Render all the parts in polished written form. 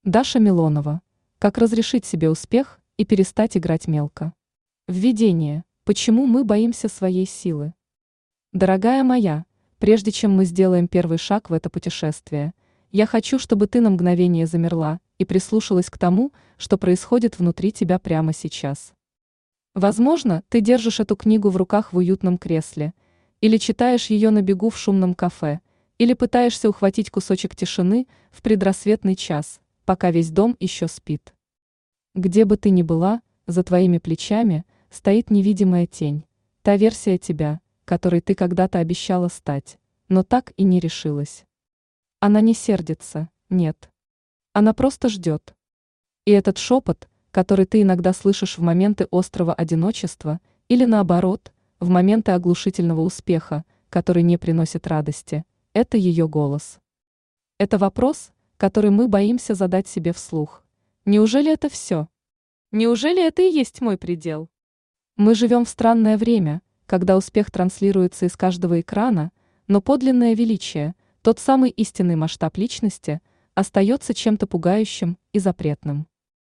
Даша Милонова. Как разрешить себе успех и перестать играть мелко? Введение. Почему мы боимся своей силы? Дорогая моя, прежде чем мы сделаем первый шаг в это путешествие, я хочу, чтобы ты на мгновение замерла и прислушалась к тому, что происходит внутри тебя прямо сейчас. Возможно, ты держишь эту книгу в руках в уютном кресле, или читаешь ее на бегу в шумном кафе, или пытаешься ухватить кусочек тишины в предрассветный час, пока весь дом еще спит. Где бы ты ни была, за твоими плечами стоит невидимая тень, та версия тебя, которой ты когда-то обещала стать, но так и не решилась. Она не сердится, нет. Она просто ждет. И этот шепот, который ты иногда слышишь в моменты острого одиночества, или наоборот, в моменты оглушительного успеха, который не приносит радости, это ее голос. Это вопрос, который мы боимся задать себе вслух. Неужели это все? Неужели это и есть мой предел? Мы живем в странное время, когда успех транслируется из каждого экрана, но подлинное величие, тот самый истинный масштаб личности, остается чем-то пугающим и запретным.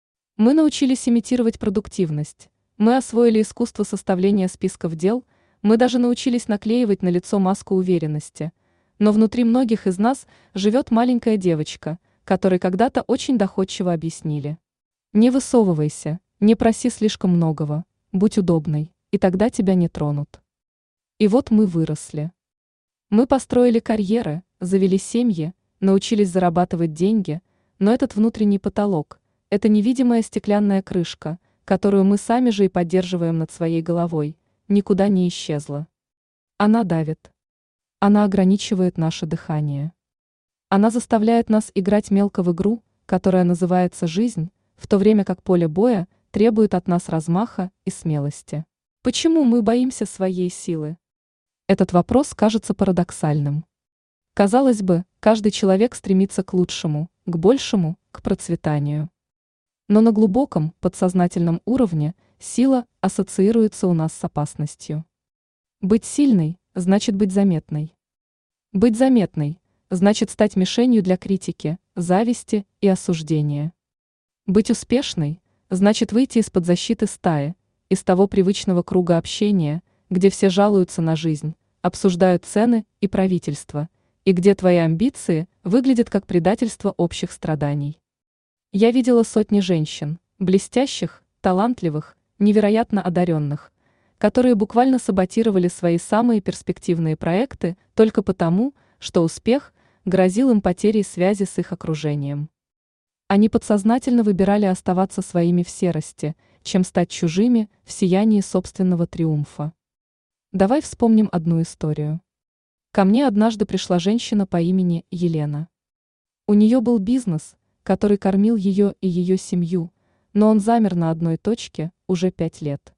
Мы научились имитировать продуктивность, мы освоили искусство составления списков дел, мы даже научились наклеивать на лицо маску уверенности, но внутри многих из нас живет маленькая девочка, которой когда-то очень доходчиво объяснили. Не высовывайся, не проси слишком многого, будь удобной, и тогда тебя не тронут. И вот мы выросли. Мы построили карьеры, завели семьи, научились зарабатывать деньги, но этот внутренний потолок, эта невидимая стеклянная крышка, которую мы сами же и поддерживаем над своей головой, никуда не исчезла. Она давит. Она ограничивает наше дыхание. Она заставляет нас играть мелко в игру, которая называется жизнь, в то время как поле боя требует от нас размаха и смелости. Почему мы боимся своей силы? Этот вопрос кажется парадоксальным. Казалось бы, каждый человек стремится к лучшему, к большему, к процветанию. Но на глубоком, подсознательном уровне сила ассоциируется у нас с опасностью. Быть сильной значит быть заметной. Быть заметной значит стать мишенью для критики, зависти и осуждения. Быть успешной значит выйти из-под защиты стаи, из того привычного круга общения, где все жалуются на жизнь, обсуждают цены и правительство, и где твои амбиции выглядят как предательство общих страданий. Я видела сотни женщин, блестящих, талантливых, невероятно одаренных, которые буквально саботировали свои самые перспективные проекты только потому, что успех грозил им потерей связи с их окружением. Они подсознательно выбирали оставаться своими в серости, чем стать чужими в сиянии собственного триумфа. Давай вспомним одну историю. Ко мне однажды пришла женщина по имени Елена. У нее был бизнес, который кормил ее и ее семью, но он замер на одной точке уже 5 лет.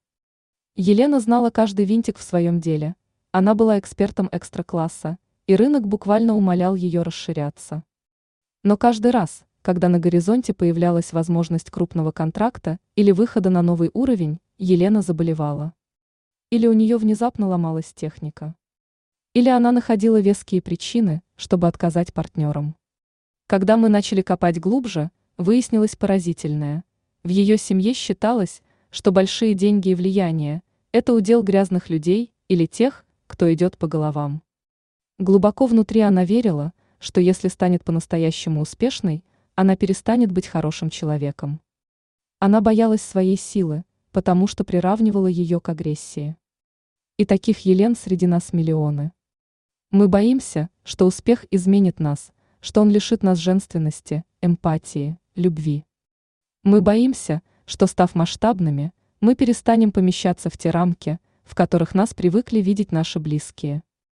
Елена знала каждый винтик в своем деле, она была экспертом экстра-класса, и рынок буквально умолял ее расширяться. Но каждый раз, когда на горизонте появлялась возможность крупного контракта или выхода на новый уровень, Елена заболевала. Или у нее внезапно ломалась техника. Или она находила веские причины, чтобы отказать партнерам. Когда мы начали копать глубже, выяснилось поразительное. В ее семье считалось, что большие деньги и влияние – это удел грязных людей или тех, кто идет по головам. Глубоко внутри она верила, что если станет по-настоящему успешной, она перестанет быть хорошим человеком. Она боялась своей силы, потому что приравнивала ее к агрессии. И таких Елен среди нас миллионы. Мы боимся, что успех изменит нас, что он лишит нас женственности, эмпатии, любви. Мы боимся, что, став масштабными, мы перестанем помещаться в те рамки, в которых нас привыкли видеть наши близкие.